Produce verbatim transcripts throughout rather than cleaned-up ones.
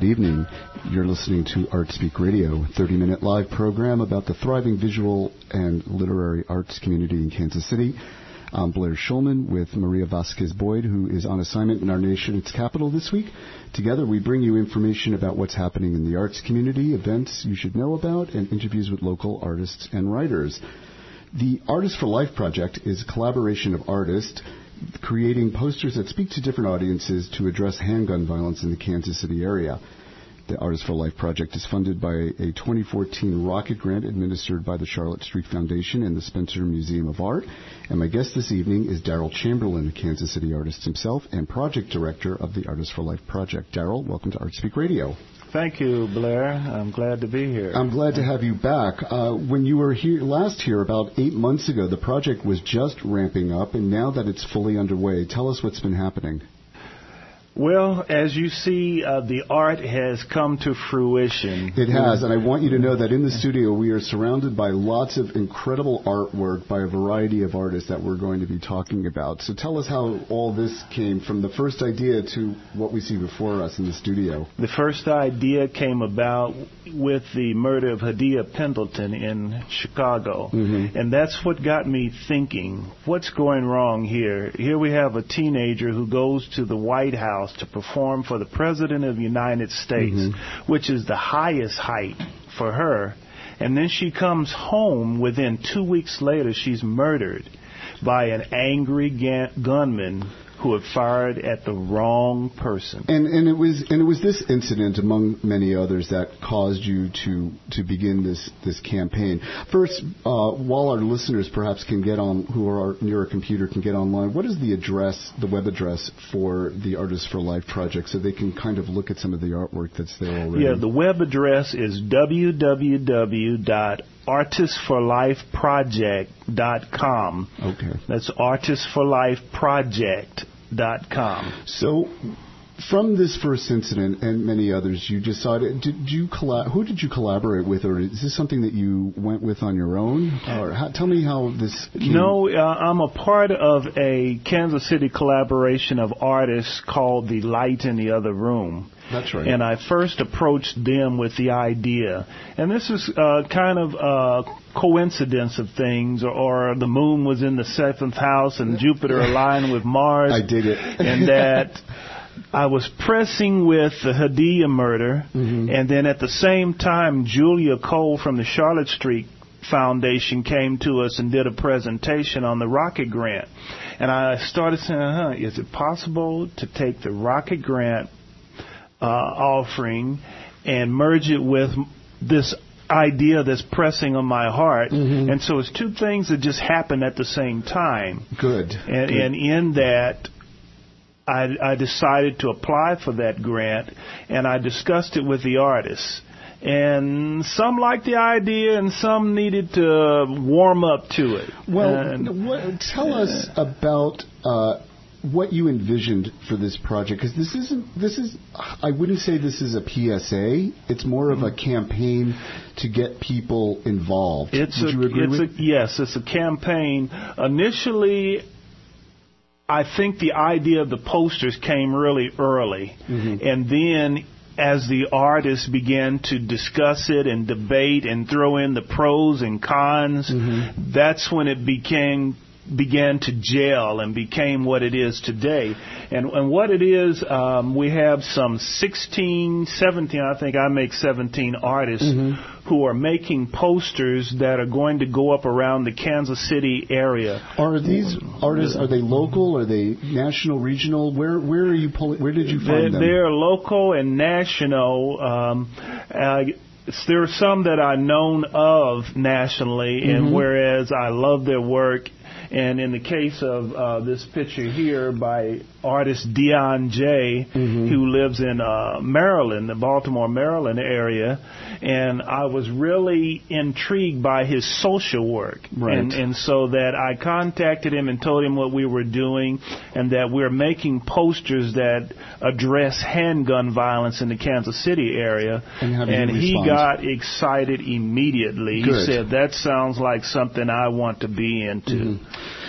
evening. You're listening to Art Speak Radio, a thirty-minute live program about the thriving visual and literary arts community in Kansas City. I'm Blair Schulman with Maria Vasquez-Boyd, who is on assignment in our nation's capital this week. Together, we bring you information about what's happening in the arts community, events you should know about, and interviews with local artists and writers. The Artists for Life project is a collaboration of artists creating posters that speak to different audiences to address handgun violence in the Kansas City area. The Artists for Life project is funded by a twenty fourteen rocket grant administered by the Charlotte Street Foundation and the Spencer Museum of Art. And my guest this evening is Daryl Chamberlain, a Kansas City artist himself and project director of the Artists for Life project. Daryl, welcome to Art Speak Radio. Thank you, Blair. I'm glad to be here. I'm glad to have you back. Uh, when you were here last here about eight months ago, the project was just ramping up, and now that it's fully underway, tell us what's been happening. Well, as you see, uh, the art has come to fruition. It has, and I want you to know that in the studio we are surrounded by lots of incredible artwork by a variety of artists that we're going to be talking about. So tell us how all this came from the first idea to what we see before us in the studio. The first idea came about with the murder of Hadia Pendleton in Chicago, mm-hmm. and that's what got me thinking, what's going wrong here? Here we have a teenager who goes to the White House to perform for the President of the United States, mm-hmm. which is the highest height for her. And then she comes home. Within two weeks later, she's murdered by an angry ga- gunman who had fired at the wrong person. And and it was and it was this incident, among many others, that caused you to to begin this this campaign. First, uh, while our listeners perhaps can get on, who are near a computer, can get online, what is the address, the web address for the Artists for Life project, so they can kind of look at some of the artwork that's there already? Yeah, the web address is w w w dot artists for life project dot com. Okay. That's artists for life project dot com. So, from this first incident and many others, you decided, did you collab- who did you collaborate with, or is this something that you went with on your own? Or how, tell me how this came. No, uh, I'm a part of a Kansas City collaboration of artists called The Light in the Other Room. That's right. And I first approached them with the idea. And this is uh, kind of a coincidence of things, or, or the moon was in the seventh house and Jupiter aligned with Mars. I dig it. And that I was pressing with the Hadia murder, mm-hmm. and then at the same time, Julia Cole from the Charlotte Street Foundation came to us and did a presentation on the Rocket Grant. And I started saying, huh, is it possible to take the Rocket Grant Uh, offering and merge it with this idea that's pressing on my heart? Mm-hmm. And so it's two things that just happened at the same time. Good. And, Good. and in that, I, I decided to apply for that grant, and I discussed it with the artists. And some liked the idea, and some needed to warm up to it. Well, and, what, tell us about Uh, what you envisioned for this project, because this isn't, this is, I wouldn't say this is a P S A. It's more of a campaign to get people involved. It's Would a, you agree it's with? a, yes, it's a campaign. Initially, I think the idea of the posters came really early. Mm-hmm. And then as the artists began to discuss it and debate and throw in the pros and cons, mm-hmm. that's when it became began to gel and became what it is today. And, and what it is, um, we have some sixteen, seventeen, I think I make seventeen artists mm-hmm. who are making posters that are going to go up around the Kansas City area. Are these artists, are they local? Are they national, regional? Where where are you pulling, where did you find they're, them? They're local and national. Um, uh, there are some that are known of nationally, mm-hmm. and whereas I love their work. And in the case of uh, this picture here by artist Dion J., mm-hmm. who lives in uh, Maryland, the Baltimore, Maryland area, and I was really intrigued by his social work. Right. And, and so that I contacted him and told him what we were doing and that we're making posters that address handgun violence in the Kansas City area. And, how did and he, he got excited immediately. Good. He said, that sounds like something I want to be into. Mm-hmm.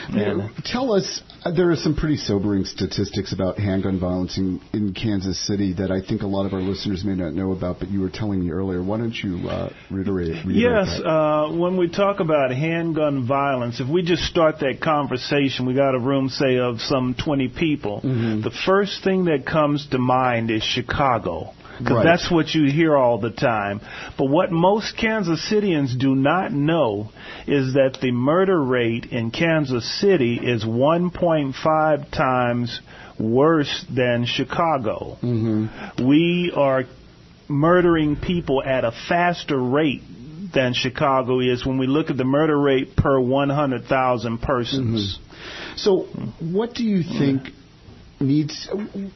And tell us, uh, there are some pretty sobering statistics about handgun violence in, in Kansas City that I think a lot of our listeners may not know about, but you were telling me earlier. Why don't you uh, reiterate, reiterate Yes, that? uh, when we talk about handgun violence, if we just start that conversation, we got a room, say, of some twenty people. Mm-hmm. The first thing that comes to mind is Chicago. Because right. that's what you hear all the time. But what most Kansas Cityans do not know is that the murder rate in Kansas City is one point five times worse than Chicago. Mm-hmm. We are murdering people at a faster rate than Chicago is when we look at the murder rate per one hundred thousand persons. Mm-hmm. So what do you think needs,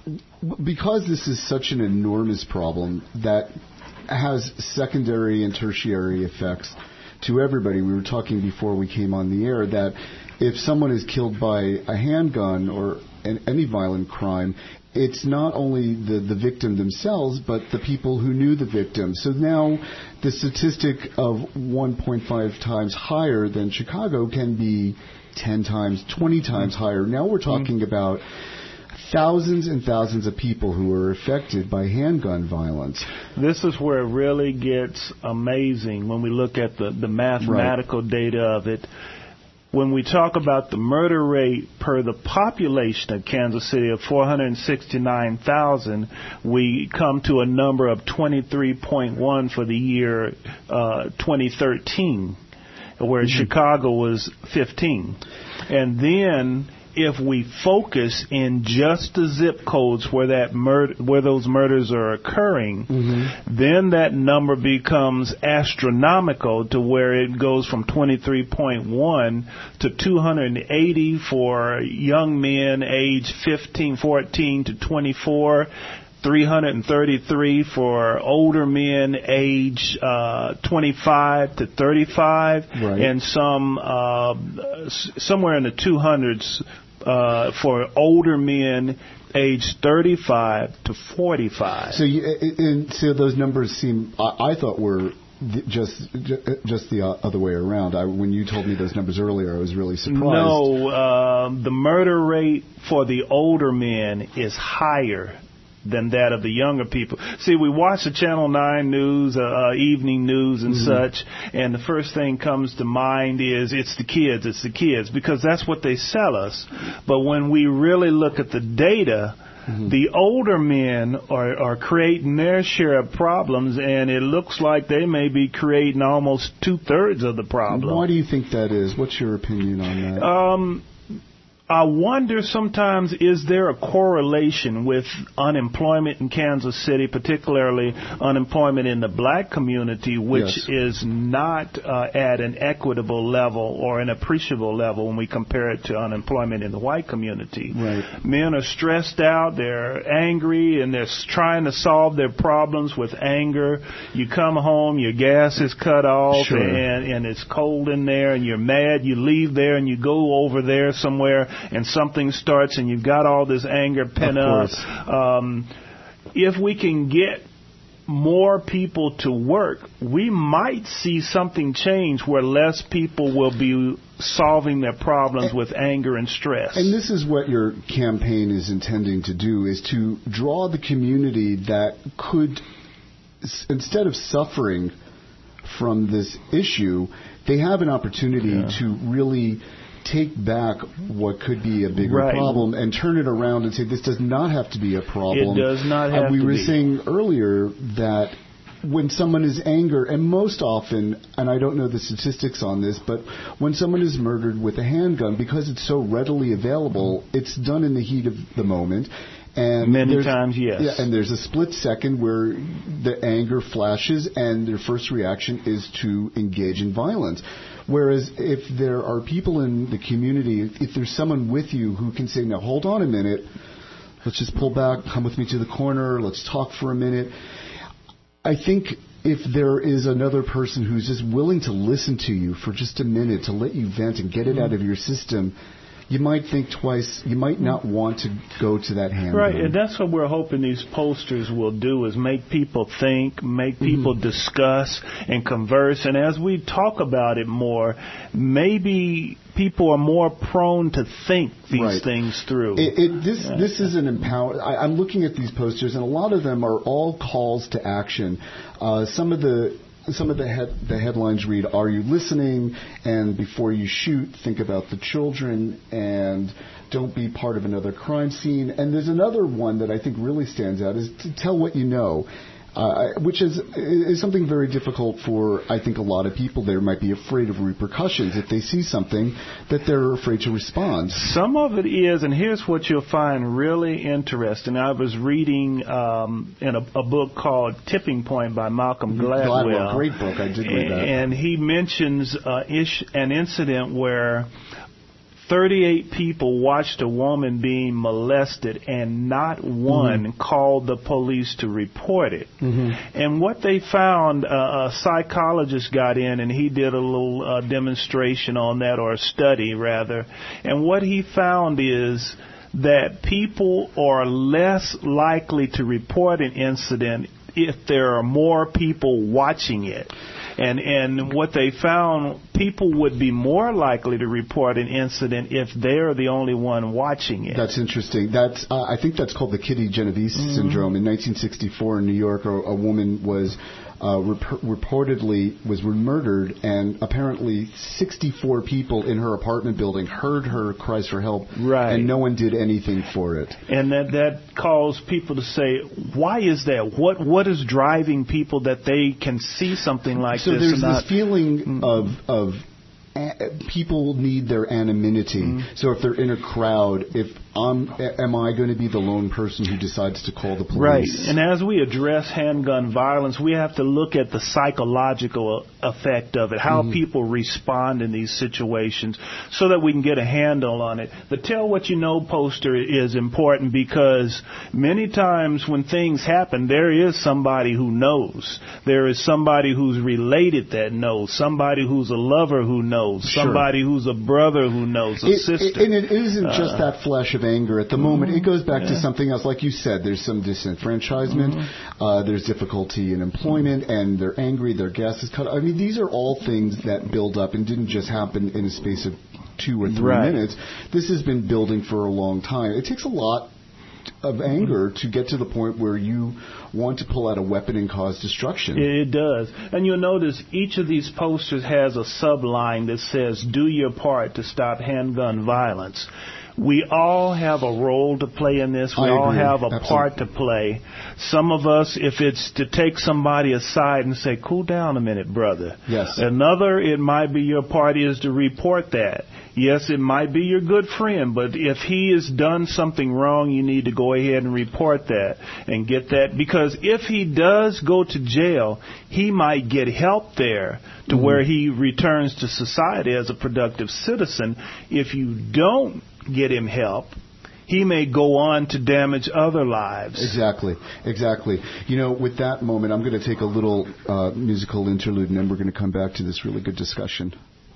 because this is such an enormous problem that has secondary and tertiary effects to everybody. We were talking before we came on the air that if someone is killed by a handgun or an, any violent crime, it's not only the, the victim themselves, but the people who knew the victim. So now the statistic of one point five times higher than Chicago can be ten times, twenty times higher. Now we're talking about thousands and thousands of people who are affected by handgun violence. This is where it really gets amazing when we look at the, the mathematical right. data of it. When we talk about the murder rate per the population of Kansas City of four hundred sixty-nine thousand, we come to a number of twenty-three point one for the year uh, twenty thirteen, where mm-hmm. Chicago was fifteen. And then if we focus in just the zip codes where that murder, where those murders are occurring, mm-hmm. then that number becomes astronomical to where it goes from twenty-three point one to two hundred eighty for young men aged fifteen, fourteen to twenty-four, three hundred thirty-three for older men age uh, twenty-five to thirty-five, right. and some uh, s- somewhere in the two hundreds uh, for older men age thirty-five to forty-five. So, you, and so those numbers seem, I, I thought were just just the other way around. I, when you told me those numbers earlier, I was really surprised. No, uh, the murder rate for the older men is higher than that of the younger people. See, we watch the Channel nine news, uh, uh, evening news and mm-hmm. such, and the first thing comes to mind is it's the kids, it's the kids, because that's what they sell us. But when we really look at the data, mm-hmm. the older men are, are creating their share of problems, and it looks like they may be creating almost two-thirds of the problem. Why do you think that is? What's your opinion on that? Um... I wonder sometimes, is there a correlation with unemployment in Kansas City, particularly unemployment in the black community, which yes. is not uh, at an equitable level or an appreciable level when we compare it to unemployment in the white community. Right. Men are stressed out, they're angry, and they're trying to solve their problems with anger. You come home, your gas is cut off, sure. and, and it's cold in there, and you're mad. You leave there and you go over there somewhere, and something starts and you've got all this anger pent up. Um, if we can get more people to work, we might see something change where less people will be solving their problems with anger and stress. And this is what your campaign is intending to do, is to draw the community that could, instead of suffering from this issue, they have an opportunity yeah. to really take back what could be a bigger right. problem and turn it around and say this does not have to be a problem. It does not have and we to were be. saying earlier that when someone is angry, and most often, and I don't know the statistics on this, but when someone is murdered with a handgun, because it's so readily available, it's done in the heat of the moment. And Many times, yes. Yeah, and there's a split second where the anger flashes and their first reaction is to engage in violence. Whereas if there are people in the community, if, if there's someone with you who can say, now hold on a minute, let's just pull back, come with me to the corner, let's talk for a minute. I think if there is another person who's just willing to listen to you for just a minute, to let you vent and get it out of your system, you might think twice. You might not want to go to that handgun. Right, and that's what we're hoping these posters will do, is make people think, make people mm-hmm. discuss and converse. And as we talk about it more, maybe people are more prone to think these right. things through. It, it, this yeah. this is an empower. I, I'm looking at these posters, and a lot of them are all calls to action. Uh, some of the some of the head, the headlines read, "Are you listening?" and "Before you shoot, think about the children," and "Don't be part of another crime scene." And there's another one that I think really stands out, is to tell what you know. Uh, which is is something very difficult for, I think, a lot of people. They might be afraid of repercussions if they see something that they're afraid to respond. Some of it is, and here's what you'll find really interesting. I was reading um, in a, a book called Tipping Point by Malcolm Gladwell. Gladwell, great book. I did read that. And he mentions uh, ish, an incident where thirty-eight people watched a woman being molested, and not one mm-hmm. called the police to report it. Mm-hmm. And what they found, uh, a psychologist got in, and he did a little uh, demonstration on that, or a study rather. And what he found is that people are less likely to report an incident if there are more people watching it. And and what they found, people would be more likely to report an incident if they're the only one watching it. That's interesting. That's uh, I think that's called the Kitty Genovese mm-hmm. syndrome. In nineteen sixty-four in New York, a, a woman was uh, rep- reportedly was murdered, and apparently sixty-four people in her apartment building heard her cries for help, right. and no one did anything for it. And that that caused people to say, why is that? What what is driving people that they can see something like so this? So there's and this not, feeling mm-hmm. of of a- people need their anonymity. Mm-hmm. So if they're in a crowd, if I'm, am I going to be the lone person who decides to call the police? Right. And as we address handgun violence, we have to look at the psychological effect of it, how mm-hmm. people respond in these situations, so that we can get a handle on it. The Tell What You Know poster is important because many times when things happen, there is somebody who knows. There is somebody who's related that knows, somebody who's a lover who knows, sure. somebody who's a brother who knows, a it, sister. It, and it isn't uh, just that flash of anger at the moment. It goes back yeah. to something else. Like you said, there's some disenfranchisement, mm-hmm. uh, there's difficulty in employment, and they're angry, their gas is cut. I mean, these are all things that build up and didn't just happen in a space of two or three right. minutes. This has been building for a long time. It takes a lot of anger to get to the point where you want to pull out a weapon and cause destruction. It does. And you'll notice each of these posters has a subline that says, do your part to stop handgun violence. We all have a role to play in this. We I all agree. have a Absolutely. part to play. Some of us, if it's to take somebody aside and say, cool down a minute, brother. Yes. Another, it might be your part is to report that. Yes, it might be your good friend, but if he has done something wrong, you need to go ahead and report that and get that. Because if he does go to jail, he might get help there to mm-hmm. where he returns to society as a productive citizen. If you don't get him help, he may go on to damage other lives. Exactly, exactly. You know, with that moment, I'm going to take a little uh, musical interlude, and then we're going to come back to this really good discussion.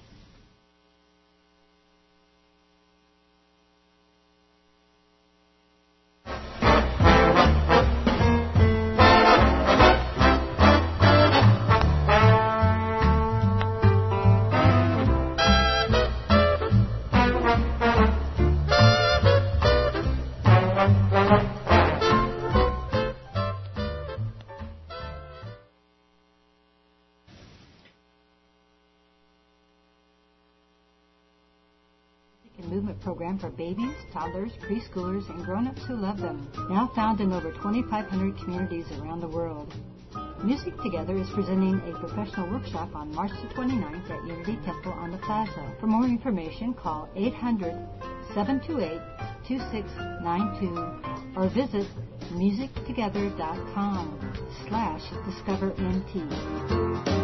Program for babies, toddlers, preschoolers, and grown-ups who love them. Now found in over twenty-five hundred communities around the world. Music Together is presenting a professional workshop on March the twenty-ninth at Unity Temple on the Plaza. For more information, call eight hundred, seven two eight, two six nine two or visit musictogether.com slash discovermt.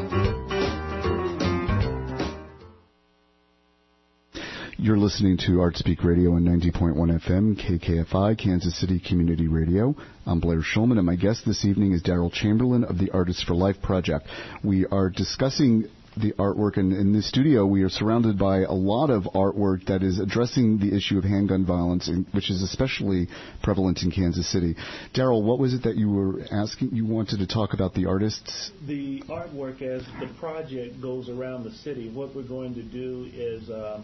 You're listening to ArtSpeak Radio on ninety point one F M, K K F I, Kansas City Community Radio. I'm Blair Schulman, and my guest this evening is Daryl Chamberlain of the Artists for Life Project. We are discussing the artwork. And in this studio, we are surrounded by a lot of artwork that is addressing the issue of handgun violence, in, which is especially prevalent in Kansas City. Daryl, what was it that you were asking? You wanted to talk about the artists? The artwork, as the project goes around the city, what we're going to do is... Uh,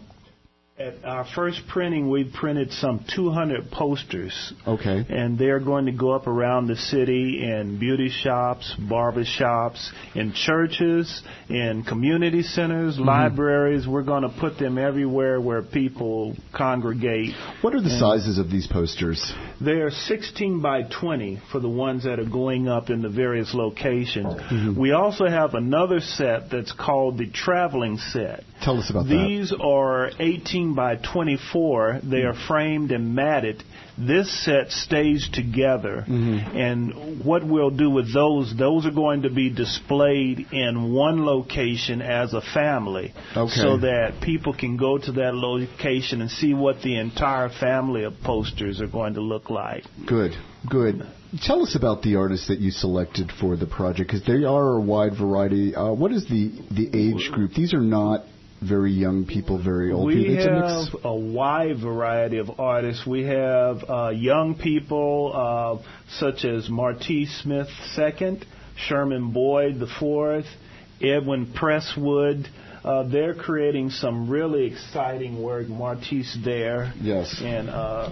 At our first printing, we printed some two hundred posters. Okay. And they're going to go up around the city in beauty shops, barber shops, in churches, in community centers, mm-hmm. libraries. We're going to put them everywhere where people congregate. What are the and sizes of these posters? They're sixteen by twenty for the ones that are going up in the various locations. Mm-hmm. We also have another set that's called the traveling set. Tell us about These that. These are eighteen by twenty-four. They are framed and matted. This set stays together. Mm-hmm. And what we'll do with those, those are going to be displayed in one location as a family. Okay. So that people can go to that location and see what the entire family of posters are going to look like. Good, good. Tell us about the artists that you selected for the project, because they are a wide variety. Uh, what is the, the age group? These are not very young people, very old we people. We have a, a wide variety of artists. We have uh, young people uh, such as Martise Smith the Second, Sherman Boyd the Fourth, Edwin Presswood. Uh, they're creating some really exciting work. Martise there. Yes. And uh,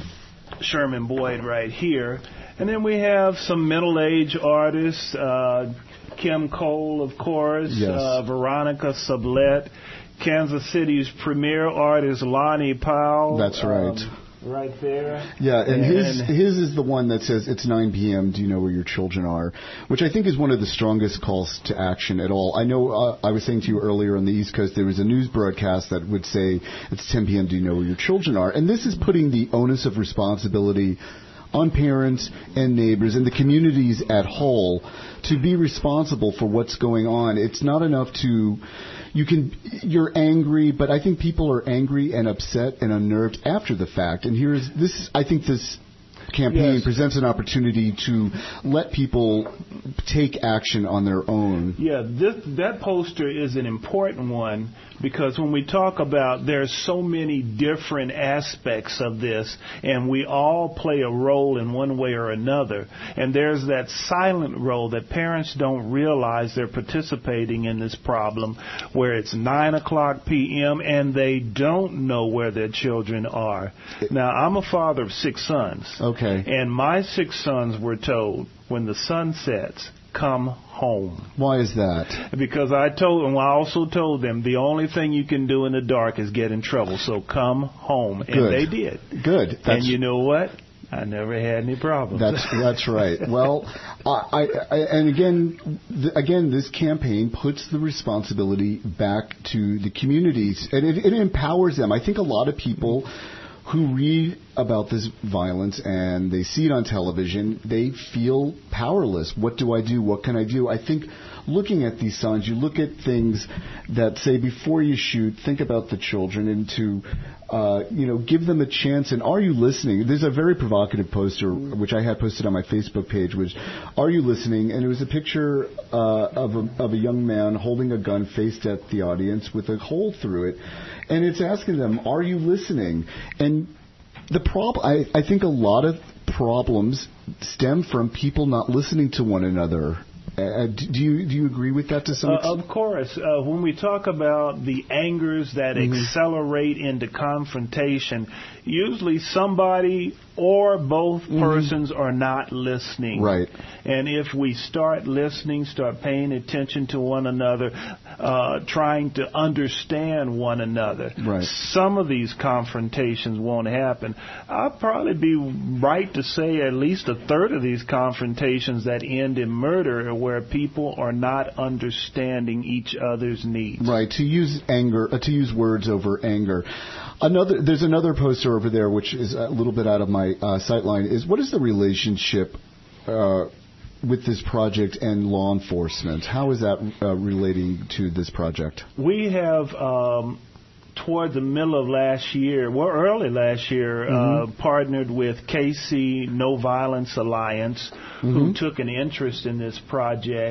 Sherman Boyd right here. And then we have some middle-aged artists, uh, Kim Cole, of course, yes. uh, Veronica Sublette, Kansas City's premier artist, Lonnie Powell. That's right. Um, right there. Yeah, and, and his and his is the one that says, it's nine p.m., do you know where your children are? Which I think is one of the strongest calls to action at all. I know uh, I was saying to you earlier on the East Coast, there was a news broadcast that would say, it's ten p.m., do you know where your children are? And this is putting the onus of responsibility on parents and neighbors and the communities at whole to be responsible for what's going on. It's not enough to, you can, you're angry, but I think people are angry and upset and unnerved after the fact. And here's this, I think this campaign yes. presents an opportunity to let people take action on their own. Yeah, this, that poster is an important one because when we talk about there's so many different aspects of this and we all play a role in one way or another. And there's that silent role that parents don't realize they're participating in this problem where it's nine o'clock p.m. and they don't know where their children are. Now, I'm a father of six sons. Okay. And my six sons were told, when the sun sets, come home. Why is that? Because I told them, I also told them, the only thing you can do in the dark is get in trouble. So come home. And Good. they did. Good. That's and you know what? I never had any problems. That's that's right. Well, I, I and again, th- again, this campaign puts the responsibility back to the communities, and it, it empowers them. I think a lot of people who read about this violence and they see it on television, they feel powerless. What do I do? What can I do? I think looking at these signs, you look at things that say before you shoot, think about the children and to, uh, you know, give them a chance. And are you listening? There's a very provocative poster, which I had posted on my Facebook page, which, are you listening? And it was a picture uh, of, a, of a young man holding a gun faced at the audience with a hole through it. And it's asking them, are you listening? And the prob- I, I think a lot of problems stem from people not listening to one another. Uh, do you do you agree with that to some extent? Uh, of course. Uh, when we talk about the angers that mm-hmm. accelerate into confrontation, usually somebody or both mm-hmm. persons are not listening. Right. And if we start listening, start paying attention to one another, uh, trying to understand one another, right. some of these confrontations won't happen. I'd probably be right to say at least a third of these confrontations that end in murder are where people are not understanding each other's needs. Right. To use anger, uh, to use words over anger. Another, there's another poster over there, which is a little bit out of my uh, sight line, is what is the relationship uh, with this project and law enforcement? How is that uh, relating to this project? We have, um, toward the middle of last year, well, early last year, mm-hmm. uh, partnered with K C No Violence Alliance, mm-hmm. who took an interest in this project.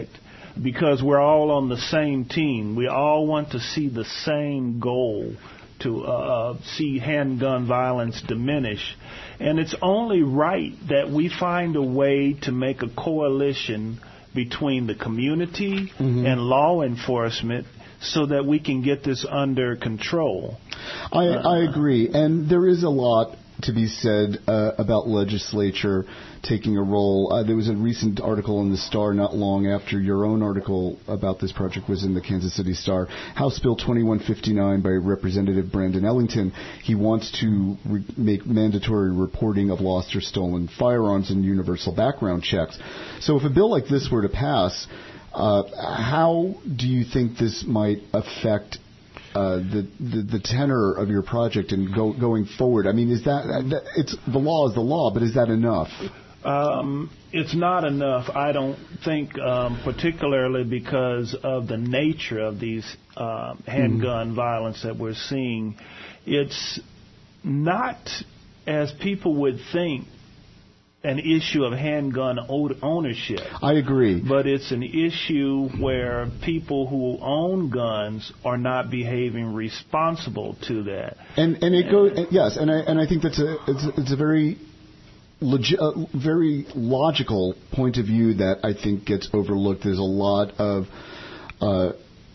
because we're all on the same team. We all want to see the same goal, to uh, see handgun violence diminish. And it's only right that we find a way to make a coalition between the community mm-hmm. and law enforcement so that we can get this under control. I, uh, I agree. And there is a lot to be said uh, about legislature taking a role. Uh, there was a recent article in the Star not long after your own article about this project was in the Kansas City Star. House Bill twenty-one fifty-nine by Representative Brandon Ellington. He wants to re- make mandatory reporting of lost or stolen firearms and universal background checks. So if a bill like this were to pass, uh, how do you think this might affect Uh, the, the the tenor of your project and go, going forward? I mean, is that, that it's the law is the law, but is that enough? Um, it's not enough, I don't think, um, particularly because of the nature of these uh, handgun mm-hmm. violence that we're seeing. It's not, as people would think, an issue of handgun ownership. I agree. But it's an issue where people who own guns are not behaving responsible to that. And and it goes yes, and I and I think that's a it's it's a very Logi- uh, very logical point of view that I think gets overlooked. There's a lot of uh,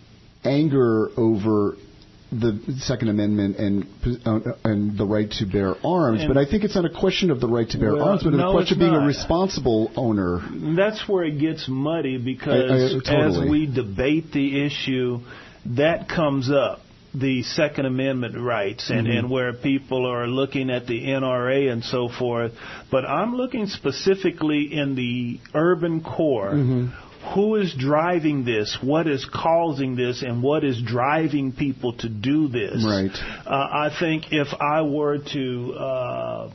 anger over the Second Amendment and uh, and the right to bear arms, and but I think it's not a question of the right to bear well, arms, but no, a question of being not. a responsible owner. That's where it gets muddy because I, I, totally. as we debate the issue, that comes up. The Second Amendment rights and, mm-hmm. and where people are looking at the N R A and so forth. But I'm looking specifically in the urban core. Mm-hmm. Who is driving this? What is causing this? And what is driving people to do this? Right. Uh, I think if I were to uh,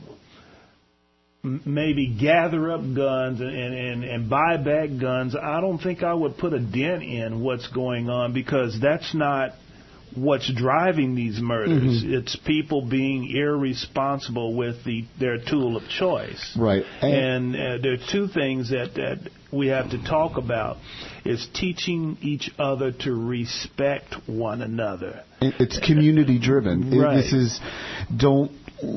m- maybe gather up guns and, and, and buy back guns, I don't think I would put a dent in what's going on because that's not what's driving these murders. Mm-hmm. It's people being irresponsible with the their tool of choice. Right. And, and uh, there are two things that, that we have to talk about is teaching each other to respect one another. It's community driven. Right. This is don't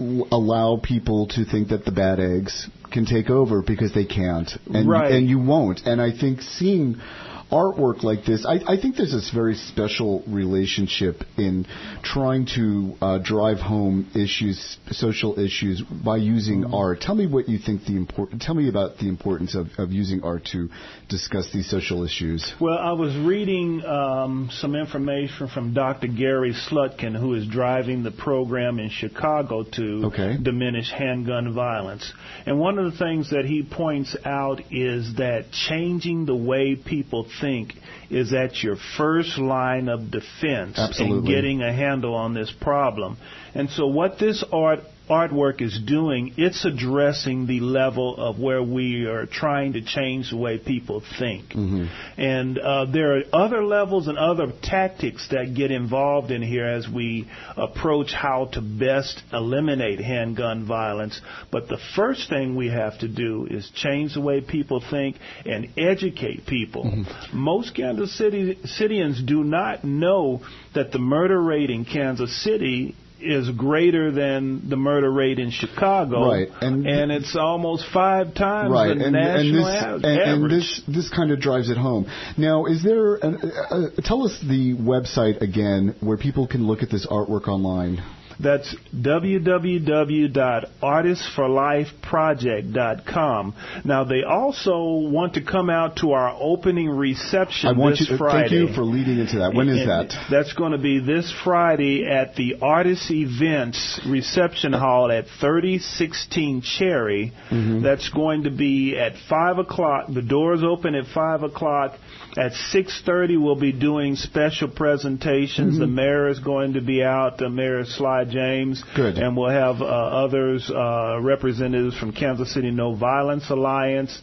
allow people to think that the bad eggs can take over because they can't. And, right. and you won't. And I think seeing artwork like this, I, I think there's this very special relationship in trying to uh, drive home issues, social issues, by using mm-hmm. art. Tell me what you think the important. Tell me about the importance of, of using art to discuss these social issues. Well, I was reading um, some information from Doctor Gary Slutkin, who is driving the program in Chicago to okay. diminish handgun violence. And one of the things that he points out is that changing the way people think is at your first line of defense Absolutely. in getting a handle on this problem. And so what this art artwork is doing, it's addressing the level of where we are trying to change the way people think. Mm-hmm. And uh, there are other levels and other tactics that get involved in here as we approach how to best eliminate handgun violence. But the first thing we have to do is change the way people think and educate people. Mm-hmm. Most Kansas City Cityans do not know that the murder rate in Kansas City is greater than the murder rate in Chicago, right? And, and it's almost five times right. the and, national and this, average. And, and this this kind of drives it home. Now, is there? An, uh, tell us the website again where people can look at this artwork online. That's w w w dot artists for life project dot com. Now, they also want to come out to our opening reception I want this you, Friday. Thank you for leading into that. When and, is that? That's going to be this Friday at the Artists Events Reception Hall at thirty sixteen Cherry. Mm-hmm. That's going to be at five o'clock. The doors open at five o'clock. At six thirty, we'll be doing special presentations. Mm-hmm. The mayor is going to be out, the Mayor Sly James. Good. And we'll have uh, others, uh, representatives from Kansas City No Violence Alliance,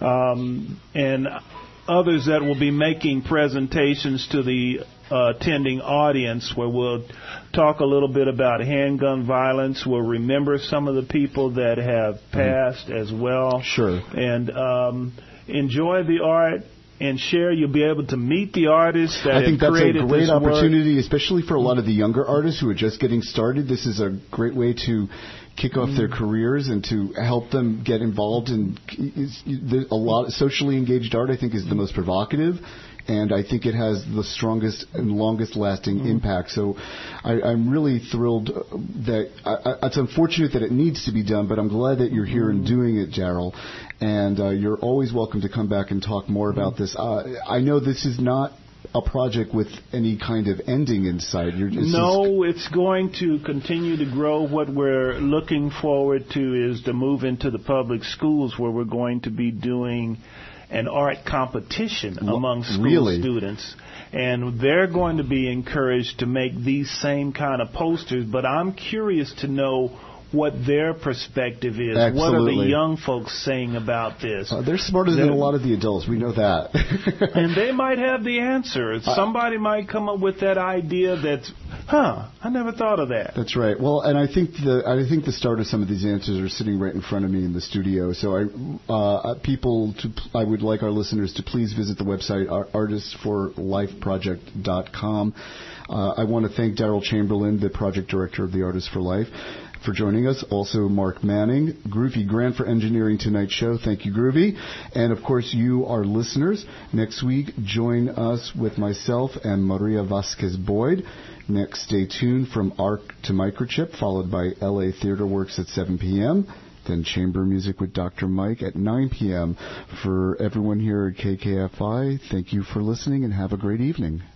um, and others that will be making presentations to the uh, attending audience where we'll talk a little bit about handgun violence. We'll remember some of the people that have passed mm-hmm. as well. Sure. And um, enjoy the art. and share. You'll be able to meet the artists that I think have that's created a great this opportunity, work. especially for a lot of the younger artists who are just getting started. This is a great way to kick off mm. their careers and to help them get involved in a lot. Socially engaged art, I think, is the most provocative. And I think it has the strongest and longest lasting mm. impact. So I, I'm really thrilled that I, it's unfortunate that it needs to be done, but I'm glad that you're here mm. and doing it, Daryl. And uh, you're always welcome to come back and talk more mm. about this. Uh, I know this is not a project with any kind of ending in sight. You're just no, it's going to continue to grow. What we're looking forward to is to move into the public schools, where we're going to be doing an art competition among school really? students. And they're going to be encouraged to make these same kind of posters. But I'm curious to know what their perspective is. Absolutely. What are the young folks saying about this? Uh, they're smarter they're, than a lot of the adults. We know that. And they might have the answer. Somebody uh, might come up with that idea that's, huh, I never thought of that. That's right. Well, and I think the I think the start of some of these answers are sitting right in front of me in the studio. So I uh, people to I would like our listeners to please visit the website artists for life project dot com. Uh, I want to thank Daryl Chamberlain, the project director of the Artists for Life, for joining us. Also, Mark Manning, Groovy Grant for engineering tonight's show. Thank you, Groovy. And, of course, you, our listeners. Next week, join us with myself and Maria Vasquez Boyd. Next, stay tuned from Arc to Microchip, followed by L A Theater Works at seven p.m., then Chamber Music with Doctor Mike at nine p.m. For everyone here at K K F I, thank you for listening and have a great evening.